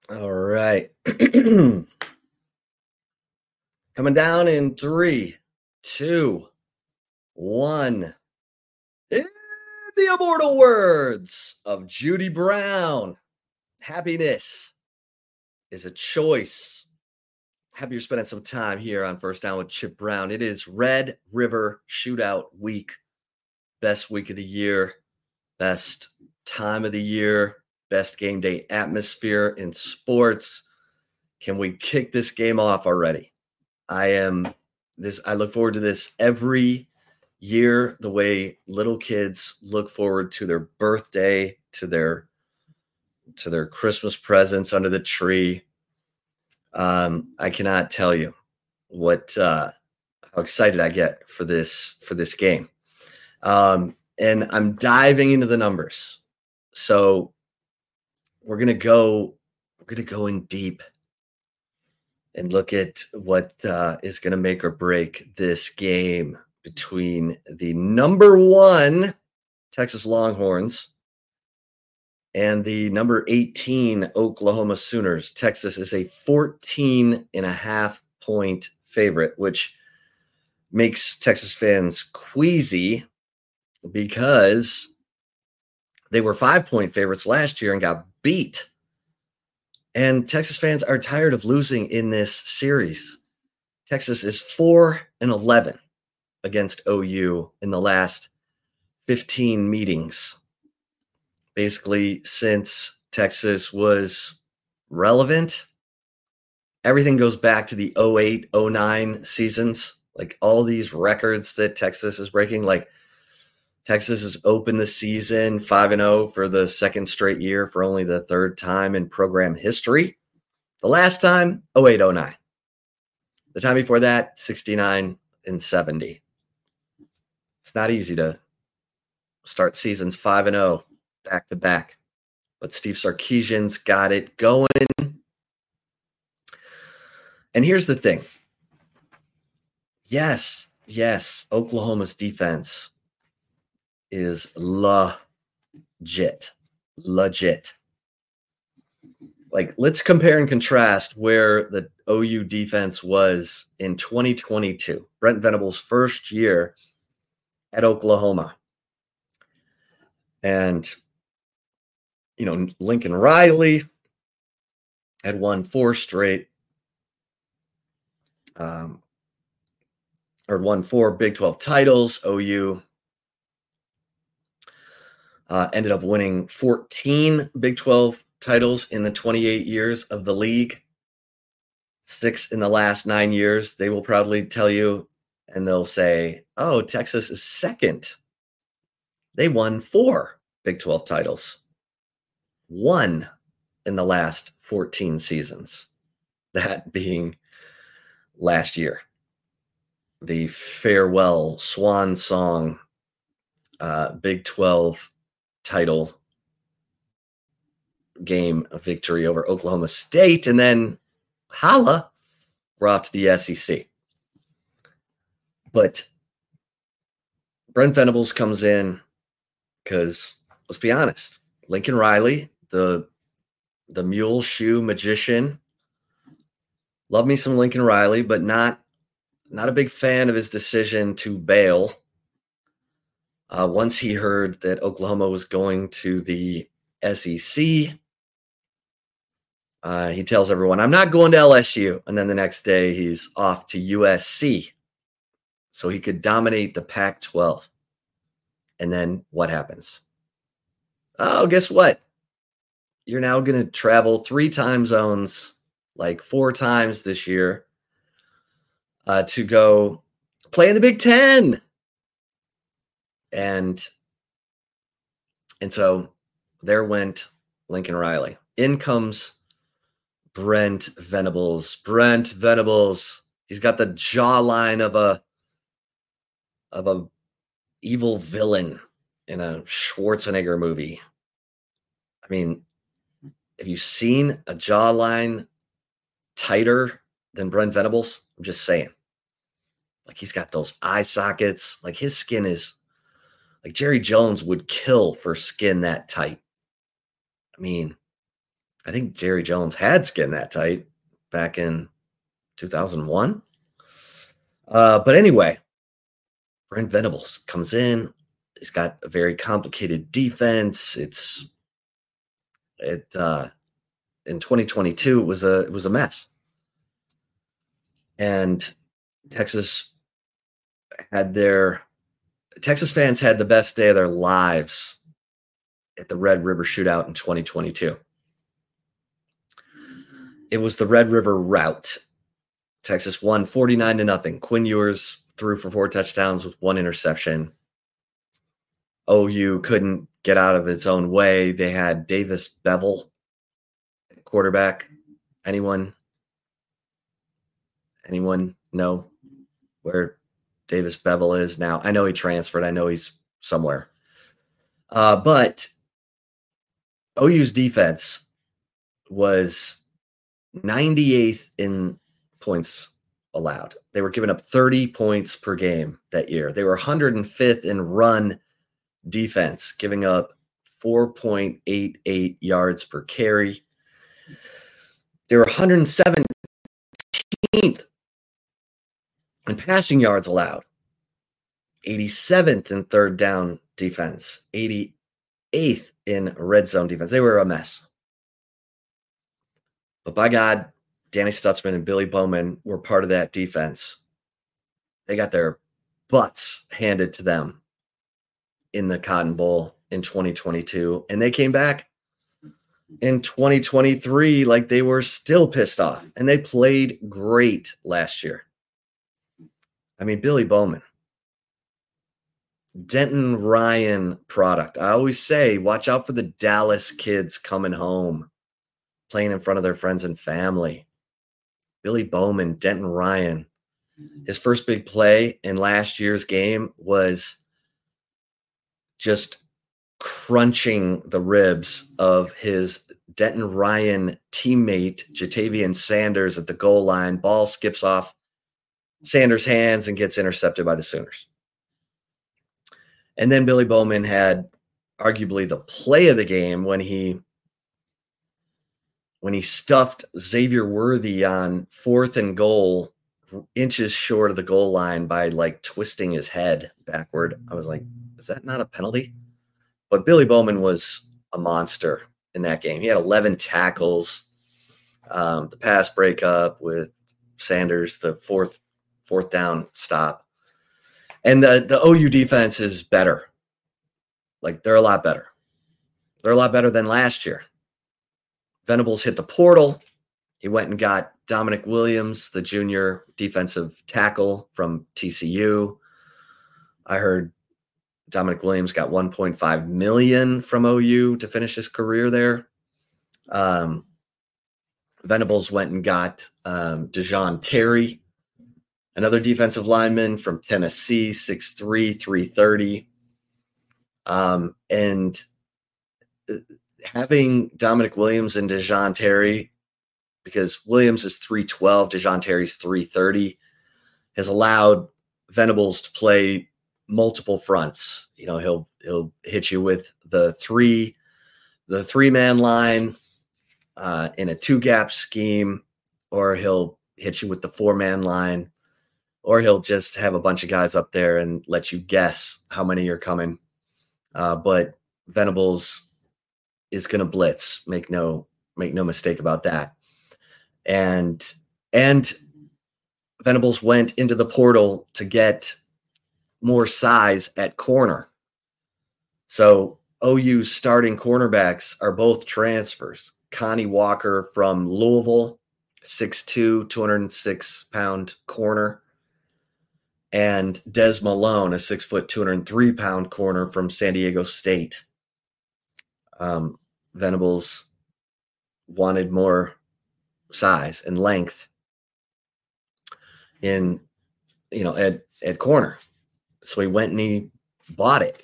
All right. Coming down in 3, 2, 1. In the immortal words of Judy Brown, happiness is a choice. Happy you're spending some time here on First Down with Chip Brown. It is Red River Shootout Week. Best week of the year, best time of the year, best game day atmosphere in sports. Can we kick this game off already? I look forward to this every year, the way little kids look forward to their birthday, to their Christmas presents under the tree. I cannot tell you how excited I get for this game. And I'm diving into the numbers. So we're gonna go in deep and look at what is going to make or break this game between the number 1 Texas Longhorns and the number 18 Oklahoma Sooners. Texas is a 14.5-point favorite, which makes Texas fans queasy because they were 5-point favorites last year and got beat. And Texas fans are tired of losing in this series. Texas is 4-11 against OU in the last 15 meetings. Basically, since Texas was relevant, everything goes back to the 08-09 seasons. Like all these records that Texas is breaking, like Texas has opened the season 5-0 for the second straight year for only the third time in program history. The last time, 08-09. The time before that, 69-70. It's not easy to start seasons 5-0 back to back, but Steve Sarkisian's got it going. And here's the thing. Yes, Oklahoma's defense is legit. Like, let's compare and contrast where the OU defense was in 2022, Brent Venables' first year at Oklahoma. And, Lincoln Riley had won 4 straight, or won 4 Big 12 titles. OU ended up winning 14 Big 12 titles in the 28 years of the league. 6 in the last 9 years. They will proudly tell you, and they'll say, oh, Texas is second. They won 4 Big 12 titles. 1 in the last 14 seasons. That being last year. The farewell swan song Big 12 title game of victory over Oklahoma State, and then holla, we're off to the SEC. But Brent Venables comes in because, let's be honest, Lincoln Riley, the mule shoe magician, love me some Lincoln Riley, but not a big fan of his decision to bail. Once he heard that Oklahoma was going to the SEC, he tells everyone, I'm not going to LSU. And then the next day he's off to USC so he could dominate the Pac-12. And then what happens? Oh, guess what? You're now going to travel 3 time zones, like 4 times this year, to go play in the Big Ten. And so there went Lincoln Riley. In comes Brent Venables. He's got the jawline of a evil villain in a Schwarzenegger movie. I mean, have you seen a jawline tighter than Brent Venables? I'm just saying. Like, he's got those eye sockets. Like, his skin is like Jerry Jones would kill for skin that tight. I mean, I think Jerry Jones had skin that tight back in 2001. But anyway, Brent Venables comes in. He's got a very complicated defense. In 2022 it was a mess. And Texas fans had the best day of their lives at the Red River Shootout in 2022. It was the Red River rout. Texas won 49-0. Quinn Ewers threw for 4 touchdowns with 1 interception. OU couldn't get out of its own way. They had Davis Bevel at quarterback. Anyone know where Davis Bevel is now? I know he transferred. I know he's somewhere. But OU's defense was 98th in points allowed. They were giving up 30 points per game that year. They were 105th in run defense, giving up 4.88 yards per carry. They were 117th in passing yards allowed, 87th in third down defense, 88th in red zone defense. They were a mess. But by God, Danny Stutzman and Billy Bowman were part of that defense. They got their butts handed to them in the Cotton Bowl in 2022, and they came back in 2023 like they were still pissed off, and they played great last year. I mean, Billy Bowman, Denton Ryan product. I always say, watch out for the Dallas kids coming home, playing in front of their friends and family. Billy Bowman, Denton Ryan. His first big play in last year's game was just crunching the ribs of his Denton Ryan teammate, Jatavian Sanders, at the goal line. Ball skips off Sanders' hands and gets intercepted by the Sooners. And then Billy Bowman had arguably the play of the game when he stuffed Xavier Worthy on 4th and goal, inches short of the goal line, by like twisting his head backward. I was like, is that not a penalty? But Billy Bowman was a monster in that game. He had 11 tackles, the pass breakup with Sanders, the fourth down stop. And the OU defense is better. Like, they're a lot better. They're a lot better than last year. Venables hit the portal. He went and got Dominic Williams, the junior defensive tackle from TCU. I heard Dominic Williams got $1.5 million from OU to finish his career there. Venables went and got Dejon Terry, another defensive lineman from Tennessee, 6'3", 330. And having Dominic Williams and Dejon Terry, because Williams is 312, Dejon Terry's 330, has allowed Venables to play multiple fronts. You know, he'll hit you with the three-man line in a 2-gap scheme, or he'll hit you with the 4-man line, or he'll just have a bunch of guys up there and let you guess how many are coming. But Venables is going to blitz. Make no mistake about that. And Venables went into the portal to get more size at corner. So OU's starting cornerbacks are both transfers. Connie Walker from Louisville, 6'2", 206-pound corner, and Des Malone, a 6', 203-pound corner from San Diego State. Venables wanted more size and length in, at corner. So he went and he bought it.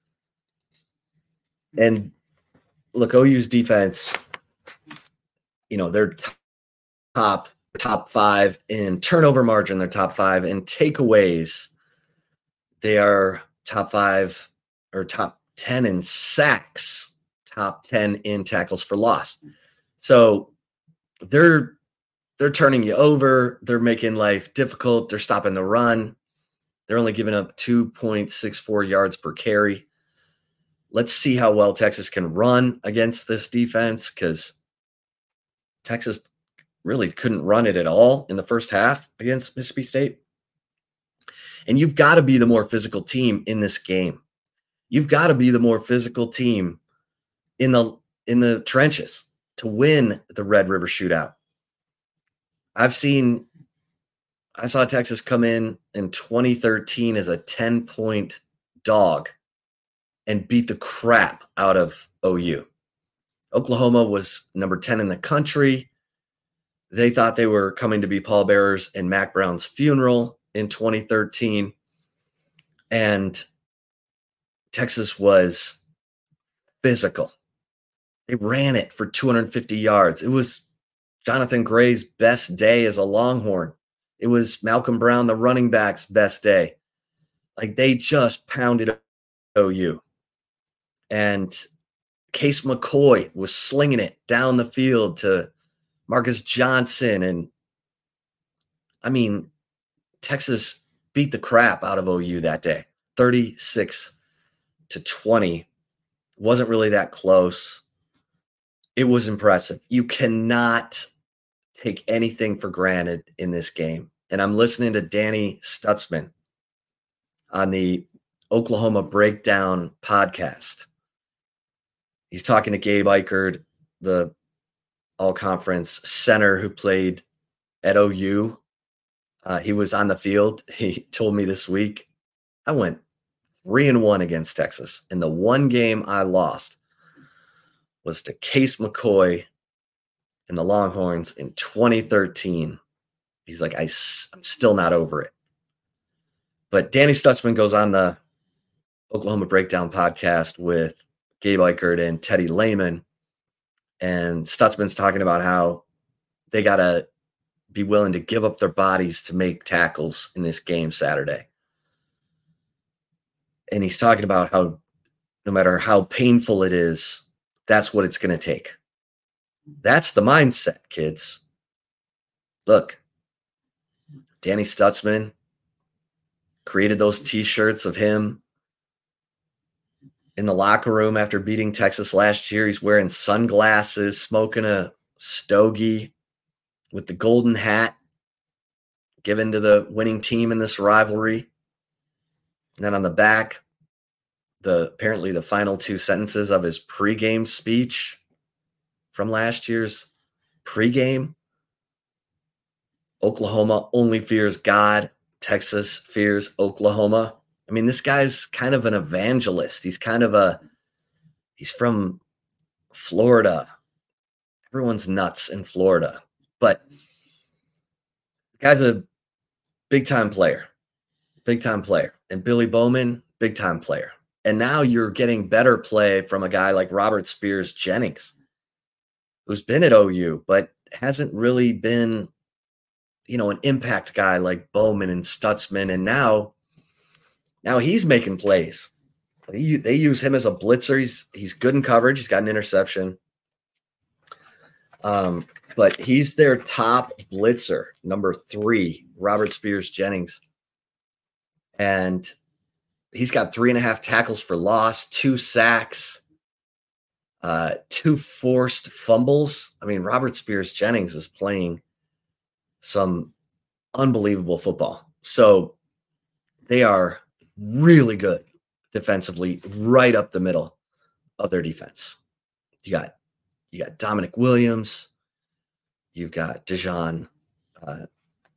And look, OU's defense, they're top 5 in turnover margin. They're top 5 in takeaways. They are top 5 or top 10 in sacks, top 10 in tackles for loss. So they're turning you over. They're making life difficult. They're stopping the run. They're only giving up 2.64 yards per carry. Let's see how well Texas can run against this defense, because Texas really couldn't run it at all in the first half against Mississippi State. And you've got to be the more physical team in this game. You've got to be the more physical team in the trenches to win the Red River Shootout. I saw Texas come in 2013 as a 10-point dog and beat the crap out of OU. Oklahoma was number 10 in the country. They thought they were coming to be pallbearers in Mac Brown's funeral in 2013. And Texas was physical. They ran it for 250 yards. It was Jonathan Gray's best day as a Longhorn. It was Malcolm Brown, the running back's best day. Like, they just pounded OU. And Case McCoy was slinging it down the field to Marcus Johnson. And I mean, Texas beat the crap out of OU that day, 36-20. Wasn't really that close. It was impressive. You cannot take anything for granted in this game. And I'm listening to Danny Stutzman on the Oklahoma Breakdown podcast. He's talking to Gabe Eichert, the all-conference center who played at OU. He was on the field. He told me this week, I went 3-1 against Texas. And the one game I lost was to Case McCoy and the Longhorns in 2013. He's like, I'm still not over it. But Danny Stutzman goes on the Oklahoma Breakdown podcast with Gabe Eichert and Teddy Lehman. And Stutzman's talking about how they got to be willing to give up their bodies to make tackles in this game Saturday. And he's talking about how no matter how painful it is, that's what it's going to take. That's the mindset, kids. Look, Danny Stutzman created those T-shirts of him in the locker room after beating Texas last year. He's wearing sunglasses, smoking a stogie with the golden hat given to the winning team in this rivalry. And then on the back, apparently the final two sentences of his pregame speech from last year's pregame. Oklahoma only fears God. Texas fears Oklahoma. I mean, this guy's kind of an evangelist. He's from Florida. Everyone's nuts in Florida. But the guy's a big-time player. Big-time player. And Billy Bowman, big-time player. And now you're getting better play from a guy like Robert Spears Jennings, who's been at OU, but hasn't really been, an impact guy like Bowman and Stutzman. And now he's making plays. They use him as a blitzer. He's good in coverage. He's got an interception. But he's their top blitzer, number 3, Robert Spears Jennings. And he's got 3.5 tackles for loss, 2 sacks, 2 forced fumbles. I mean, Robert Spears Jennings is playing some unbelievable football. So they are really good defensively, right up the middle of their defense. You got Dominic Williams. You've got Dejon. Oh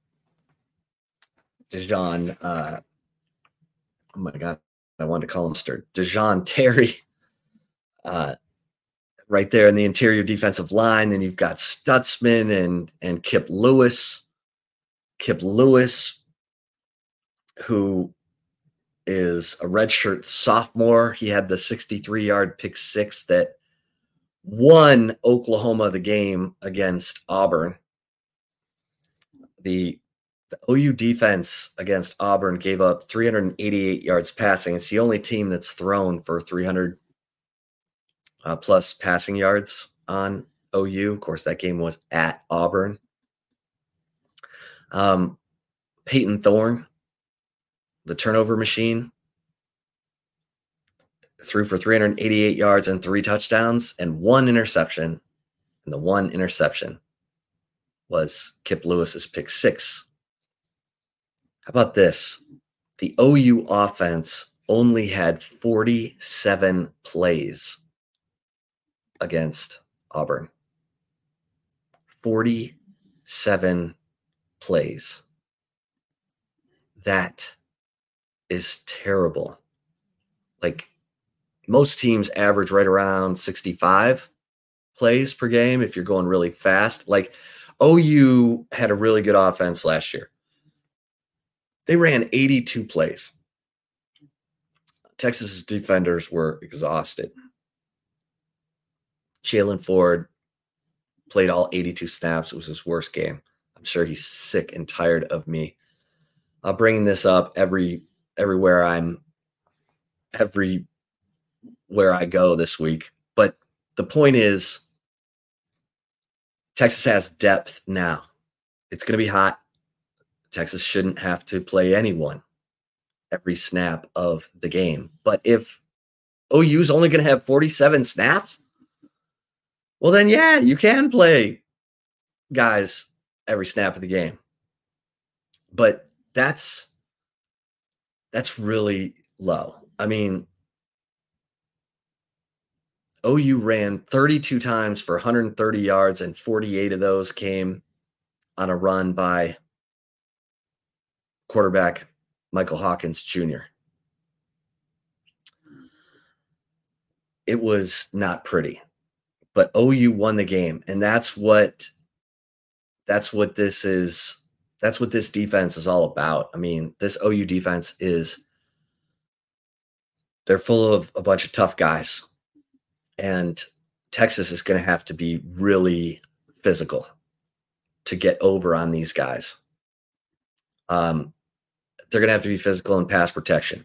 my God, I wanted to call him Dejon Terry. Right there in the interior defensive line. Then you've got Stutzman and Kip Lewis. Kip Lewis, who is a redshirt sophomore. He had the 63-yard pick six that won Oklahoma the game against Auburn. The OU defense against Auburn gave up 388 yards passing. It's the only team that's thrown for 300 plus passing yards on OU. Of course, that game was at Auburn. Peyton Thorne, the turnover machine, threw for 388 yards and 3 touchdowns and 1 interception. And the 1 interception was Kip Lewis's pick 6. How about this? The OU offense only had 47 plays against Auburn. 47 plays. That is terrible. Like, most teams average right around 65 plays per game if you're going really fast. Like, OU had a really good offense last year. They ran 82 plays. Texas's defenders were exhausted. Jalen Ford played all 82 snaps. It was his worst game. I'm sure he's sick and tired of me bringing this up everywhere I go this week. But the point is, Texas has depth now. It's going to be hot. Texas shouldn't have to play anyone every snap of the game. But if OU's only going to have 47 snaps, well, then, yeah, you can play guys every snap of the game. But that's really low. I mean, OU ran 32 times for 130 yards, and 48 of those came on a run by quarterback Michael Hawkins Jr. It was not pretty, but OU won the game, and that's what this is. That's what this defense is all about. I mean, this OU defense they're full of a bunch of tough guys, and Texas is going to have to be really physical to get over on these guys. They're going to have to be physical in pass protection.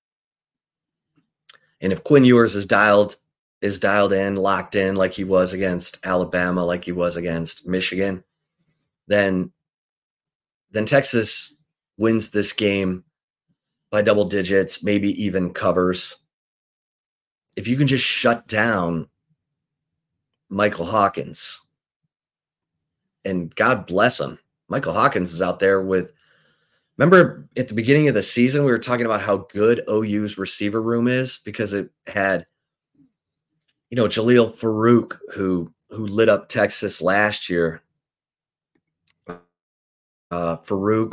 And if Quinn Ewers is dialed in, locked in like he was against Alabama, like he was against Michigan, then Texas wins this game by double digits, maybe even covers. If you can just shut down Michael Hawkins, and God bless him, Michael Hawkins is out there with, remember at the beginning of the season, we were talking about how good OU's receiver room is because it had, Jaleel Farouk, who lit up Texas last year. Farouk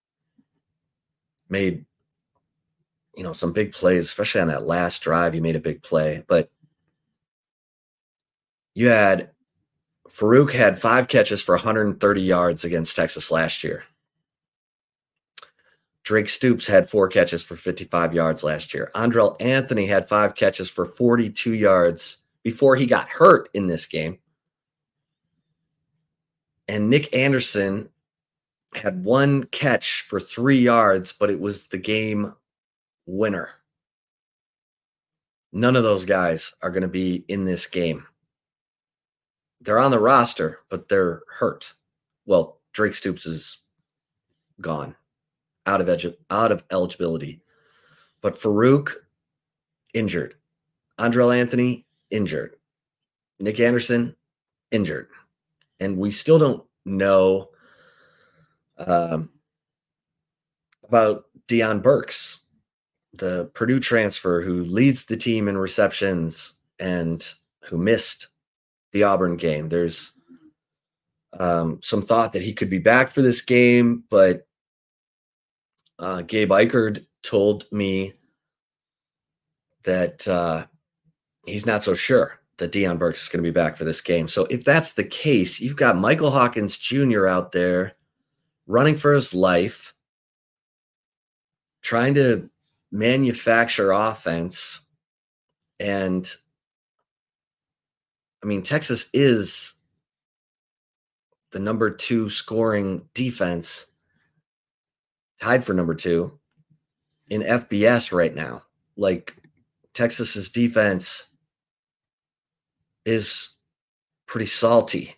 made, some big plays, especially on that last drive. He made a big play, but Farouk had 5 catches for 130 yards against Texas last year. Drake Stoops had 4 catches for 55 yards last year. Andrel Anthony had 5 catches for 42 yards before he got hurt in this game. And Nick Anderson had 1 catch for 3 yards, but it was the game winner. None of those guys are going to be in this game. They're on the roster, but they're hurt. Well, Drake Stoops is gone, out of eligibility. But Farouk, injured. Andrel Anthony, injured. Nick Anderson, injured. And we still don't know about Deion Burks, the Purdue transfer who leads the team in receptions and who missed the Auburn game. There's some thought that he could be back for this game, but Gabe Eichard told me that he's not so sure that Deion Burks is going to be back for this game. So if that's the case, you've got Michael Hawkins Jr. out there running for his life, trying to manufacture offense. And I mean, Texas is the number 2 scoring defense, tied for number 2 in FBS right now. Like, Texas's defense is pretty salty.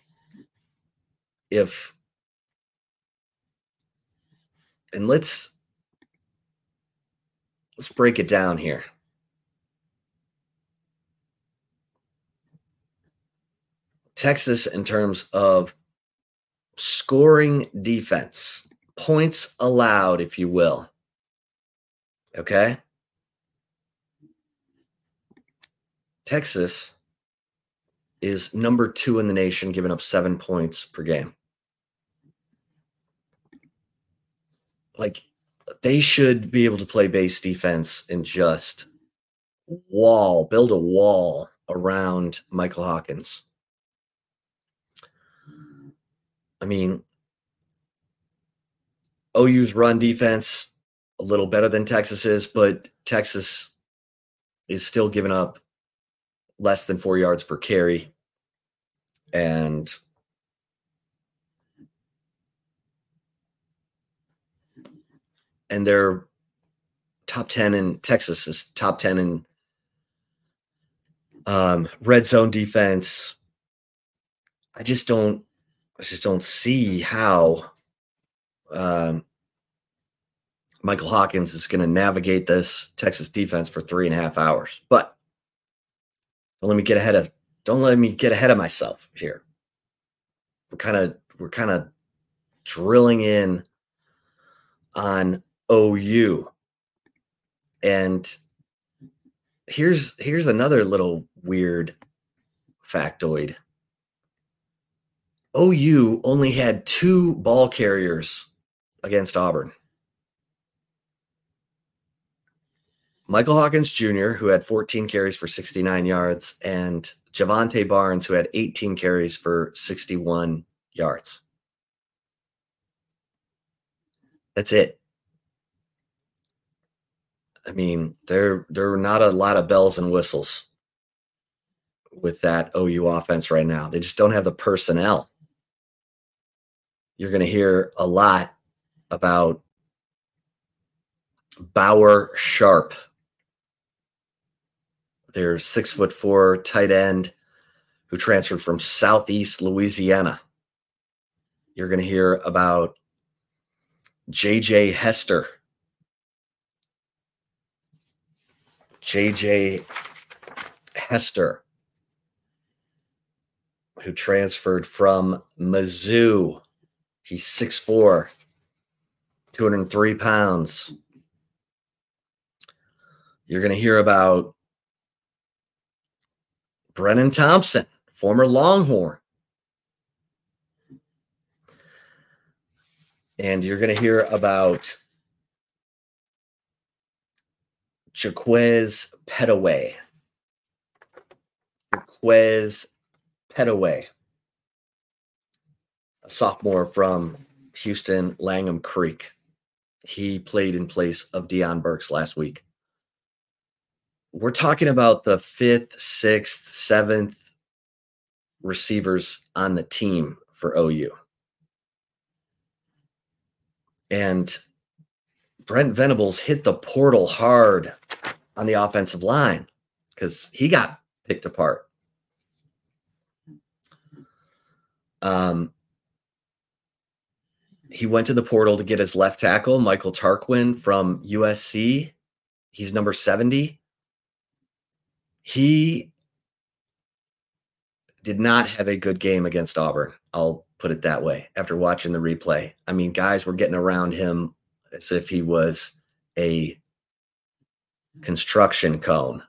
And let's break it down here. Texas, in terms of scoring defense, points allowed, if you will. Okay? Texas is number 2 in the nation, giving up 7 points per game. Like, they should be able to play base defense and just build a wall around Michael Hawkins. I mean, OU's run defense a little better than Texas is, but Texas is still giving up less than 4 yards per carry. And they're top 10 in Texas is top 10 in red zone defense. I just don't see how Michael Hawkins is going to navigate this Texas defense for 3.5 hours. But don't let me get ahead of myself here. We're kind of drilling in on OU. And here's another little weird factoid. OU only had 2 ball carriers against Auburn. Michael Hawkins Jr., who had 14 carries for 69 yards, and Javante Barnes, who had 18 carries for 61 yards. That's it. I mean, there are not a lot of bells and whistles with that OU offense right now. They just don't have the personnel. You're going to hear a lot about Bauer Sharp, their 6'4" tight end who transferred from Southeast Louisiana. You're going to hear about J.J. Hester. J.J. Hester, who transferred from Mizzou. He's 6'4", 203 pounds. You're going to hear about Brennan Thompson, former Longhorn. And you're going to hear about Jaquez Pettaway. A sophomore from Houston Langham Creek. He played in place of Deion Burks last week. We're talking about the 5th, 6th, 7th receivers on the team for OU. And Brent Venables hit the portal hard on the offensive line because he got picked apart. He went to the portal to get his left tackle, Michael Tarquin from USC. He's number 70. He did not have a good game against Auburn. I'll put it that way after watching the replay. I mean, guys were getting around him as if he was a construction cone.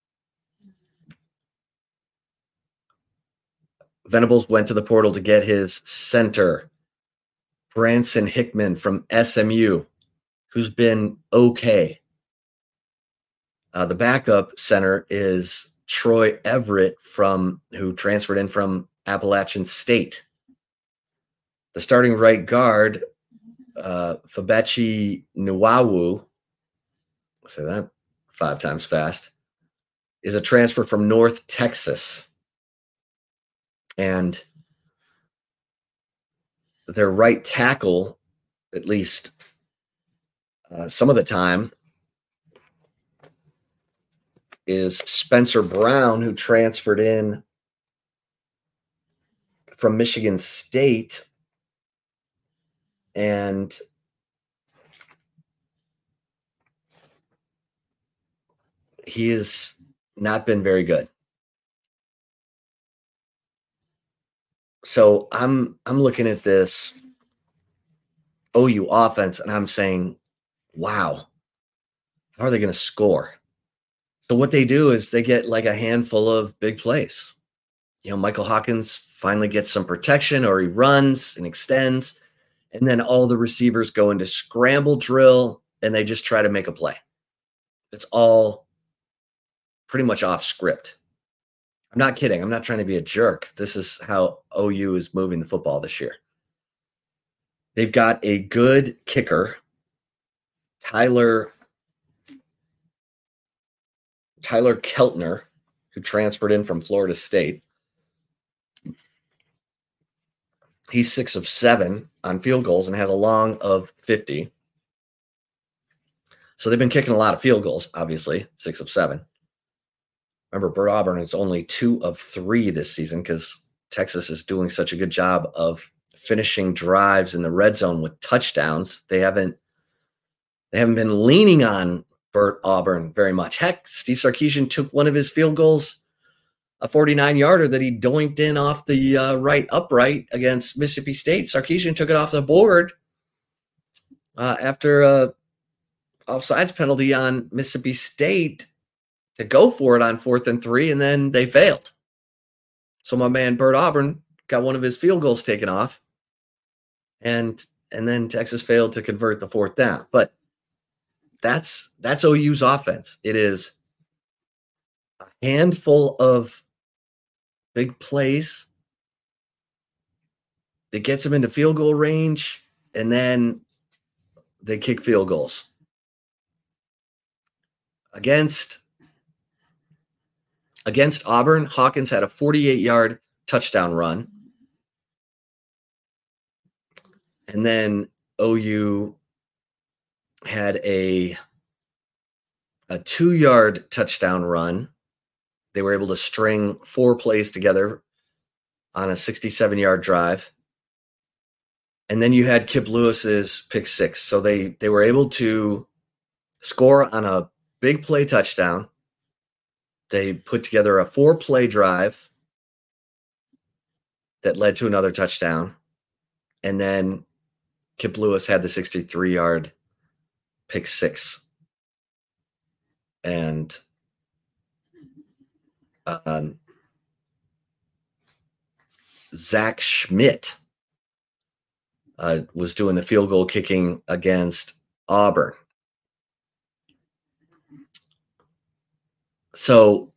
Venables went to the portal to get his center, Branson Hickman from SMU, who's been okay. The backup center is Troy Everett, who transferred in from Appalachian State. The starting right guard, Fabechi Nuwawu, I'll say that 5 times fast, is a transfer from North Texas. And their right tackle, at least some of the time, is Spencer Brown, who transferred in from Michigan State, and he has not been very good. So I'm looking at this OU offense and I'm saying, wow, how are they going to score? So what they do is they get like a handful of big plays. Michael Hawkins finally gets some protection, or he runs and extends, and then all the receivers go into scramble drill and they just try to make a play. It's all pretty much off script. I'm not kidding. I'm not trying to be a jerk. This is how OU is moving the football this year. They've got a good kicker, Tyler Keltner, who transferred in from Florida State. He's 6 of 7 on field goals and has a long of 50. So they've been kicking a lot of field goals, obviously, 6 of 7. Remember, Bert Auburn is only 2 of 3 this season because Texas is doing such a good job of finishing drives in the red zone with touchdowns. They haven't been leaning on Bert Auburn very much. Heck, Steve Sarkisian took one of his field goals, a 49-yarder that he doinked in off the right upright against Mississippi State. Sarkisian took it off the board after a offsides penalty on Mississippi State to go for it on 4th and 3, and then they failed. So my man Bert Auburn got one of his field goals taken off, and then Texas failed to convert the 4th down. But that's OU's offense. It is a handful of big plays that gets them into field goal range, and then they kick field goals. Against Auburn, Hawkins had a 48-yard touchdown run. And then OU had a 2-yard touchdown run. They were able to string 4 plays together on a 67-yard drive. And then you had Kip Lewis's pick 6. So they were able to score on a big play touchdown. They put together a 4-play drive that led to another touchdown. And then Kip Lewis had the 63-yard pick 6. And Zach Schmidt was doing the field goal kicking against Auburn. So,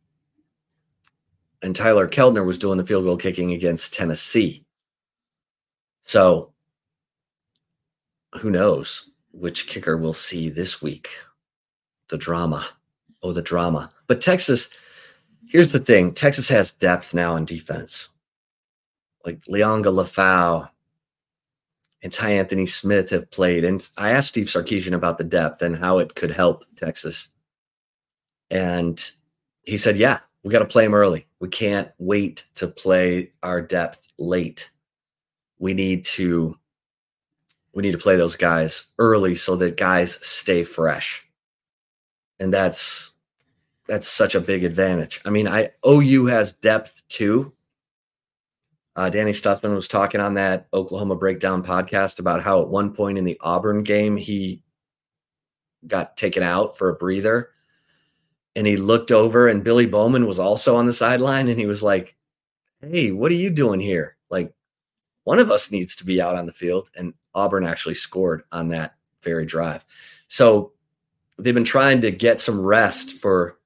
and Tyler Keltner was doing the field goal kicking against Tennessee. So, who knows which kicker we'll see this week? The drama. Oh, the drama. But Texas, here's the thing. Texas has depth now in defense. Like Leonga Lafau and Ty Anthony Smith have played. And I asked Steve Sarkisian about the depth and how it could help Texas. And he said, yeah, we got to play them early. We can't wait to play our depth late. We need to play those guys early so that guys stay fresh. And that's such a big advantage. I mean, OU has depth too. Danny Stutzman was talking on that Oklahoma Breakdown podcast about how at one point in the Auburn game, he got taken out for a breather. And he looked over and Billy Bowman was also on the sideline. And he was like, hey, what are you doing here? Like, one of us needs to be out on the field. And Auburn actually scored on that very drive. So they've been trying to get some rest for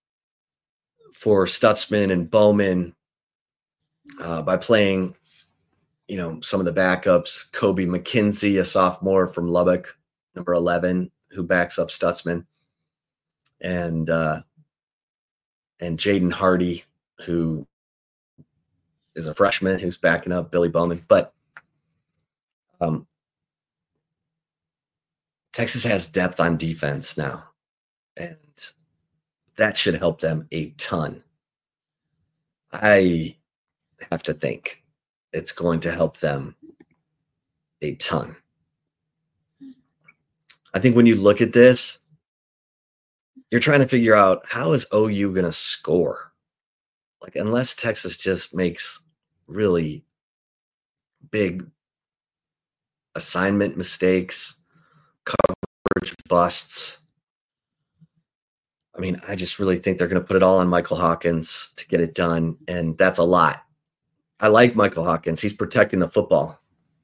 Stutzman and Bowman by playing, some of the backups. Kobe McKenzie, a sophomore from Lubbock, number 11, who backs up Stutzman. And Jaden Hardy, who is a freshman who's backing up Billy Bowman. But Texas has depth on defense now, and that should help them a ton. I have to think it's going to help them a ton. I think when you look at this, you're trying to figure out, how is OU going to score? Like, unless Texas just makes really big assignment mistakes, coverage busts. I mean, I just really think they're going to put it all on Michael Hawkins to get it done, and that's a lot. I like Michael Hawkins. He's protecting the football.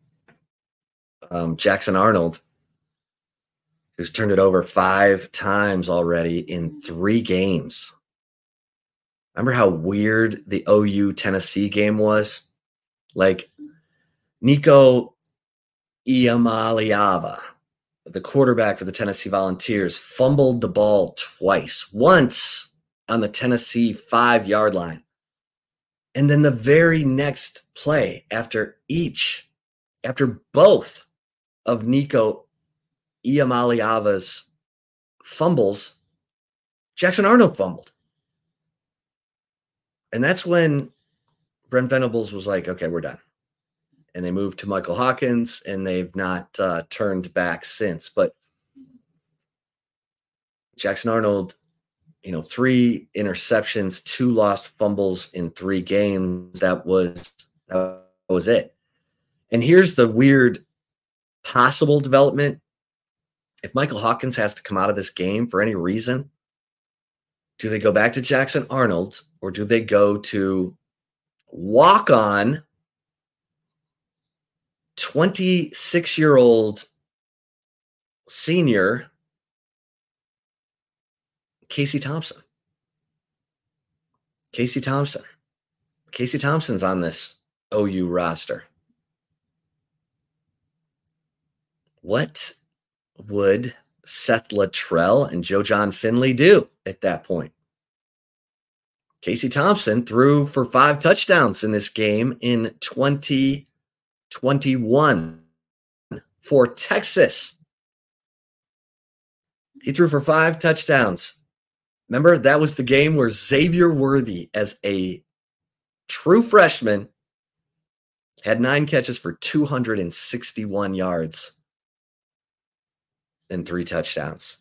Jackson Arnold, who's turned it over 5 times already in 3 games. Remember how weird the OU Tennessee game was? Like, Nico Iamaleava, the quarterback for the Tennessee Volunteers, fumbled the ball twice, once on the Tennessee 5-yard line. And then the very next play after both of Nico Iamaleava's fumbles, Jackson Arnold fumbled. And that's when Brent Venables was like, okay, we're done. And they moved to Michael Hawkins, and they've not turned back since. But Jackson Arnold, 3 interceptions, 2 lost fumbles in 3 games. That was it. And here's the weird possible development. If Michael Hawkins has to come out of this game for any reason, do they go back to Jackson Arnold, or do they go to walk-on 26-year-old senior Casey Thompson? Casey Thompson's on this OU roster. What would Seth Luttrell and Joe John Finley do at that point? Casey Thompson threw for 5 touchdowns in this game in 2021 for Texas. He threw for 5 touchdowns. Remember, that was the game where Xavier Worthy, as a true freshman, had 9 catches for 261 yards and 3 touchdowns.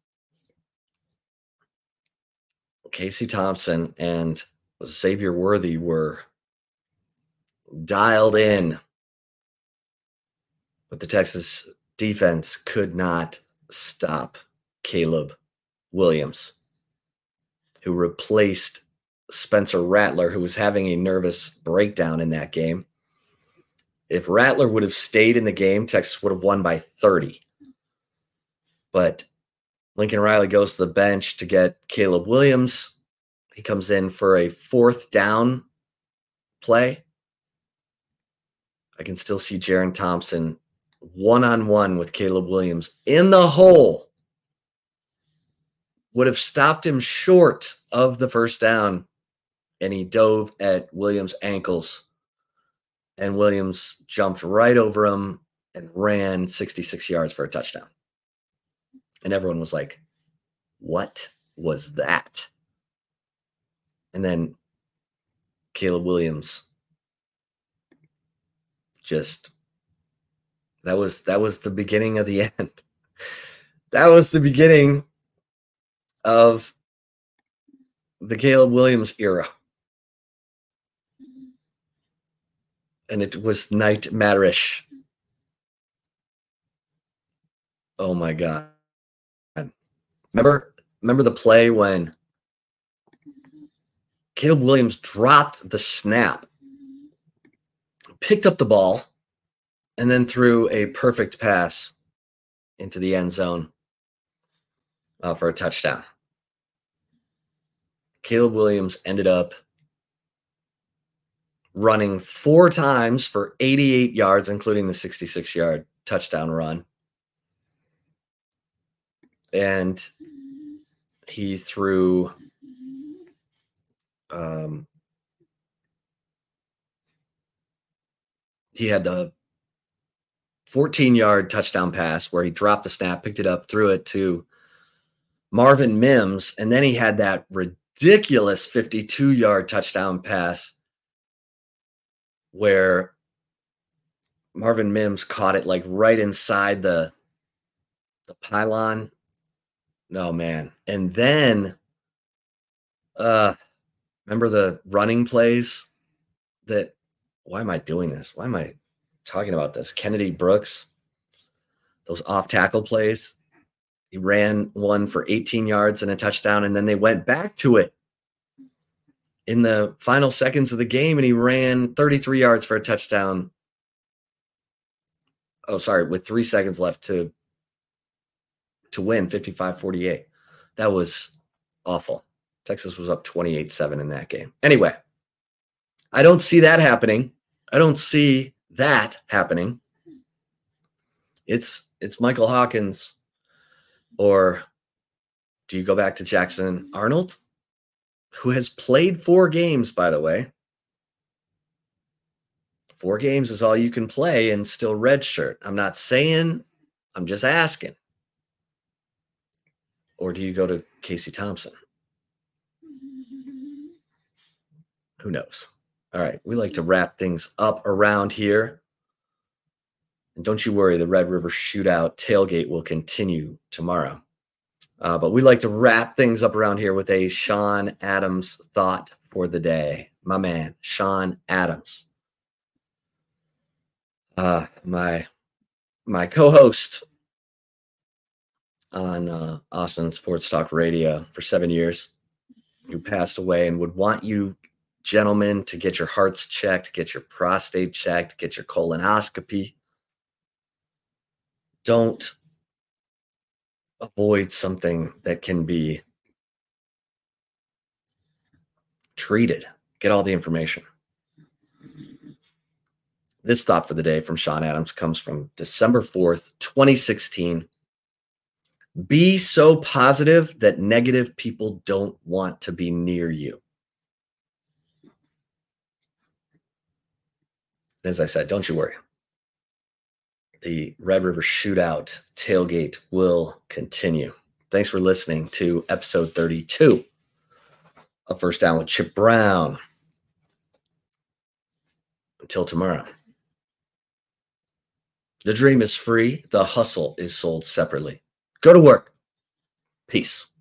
Casey Thompson and Xavier Worthy were dialed in, but the Texas defense could not stop Caleb Williams, who replaced Spencer Rattler, who was having a nervous breakdown in that game. If Rattler would have stayed in the game, Texas would have won by 30. But Lincoln Riley goes to the bench to get Caleb Williams. He comes in for a 4th down play. I can still see Jaron Thompson one-on-one with Caleb Williams in the hole. Would have stopped him short of the 1st down, and he dove at Williams' ankles. And Williams jumped right over him and ran 66 yards for a touchdown. And everyone was like, what was that? And then Caleb Williams that was the beginning of the end. That was the beginning of the Caleb Williams era. And it was nightmarish. Oh my God. Remember the play when Caleb Williams dropped the snap, picked up the ball, and then threw a perfect pass into the end zone for a touchdown. Caleb Williams ended up running 4 times for 88 yards, including the 66-yard touchdown run. And he threw he had the 14-yard touchdown pass where he dropped the snap, picked it up, threw it to Marvin Mims, and then he had that ridiculous 52-yard touchdown pass where Marvin Mims caught it like right inside the pylon. No, man. And then remember the running plays that why am I doing this? Why am I talking about this? Kennedy Brooks, those off tackle plays. He ran one for 18 yards and a touchdown, and then they went back to it in the final seconds of the game, and he ran 33 yards for a touchdown. Oh, sorry, with 3 seconds left to win 55-48. That was awful. Texas was up 28-7 in that game. Anyway, I don't see that happening. It's Michael Hawkins, or do you go back to Jackson Arnold, who has played 4 games, by the way? 4 games is all you can play and still redshirt. I'm not saying, I'm just asking. Or do you go to Casey Thompson? Who knows? All right, we like to wrap things up around here. And don't you worry, the Red River Shootout tailgate will continue tomorrow. But we like to wrap things up around here with a Sean Adams thought for the day. My man, Sean Adams. My co-host on Austin Sports Talk Radio for 7 years, who passed away, and would want you gentlemen to get your hearts checked, get your prostate checked, get your colonoscopy. Don't avoid something that can be treated. Get all the information. This thought for the day from Sean Adams comes from December 4th, 2016. Be so positive that negative people don't want to be near you. As I said, don't you worry. The Red River Shootout tailgate will continue. Thanks for listening to episode 32 of First Down with Chip Brown. Until tomorrow. The dream is free. The hustle is sold separately. Go to work. Peace.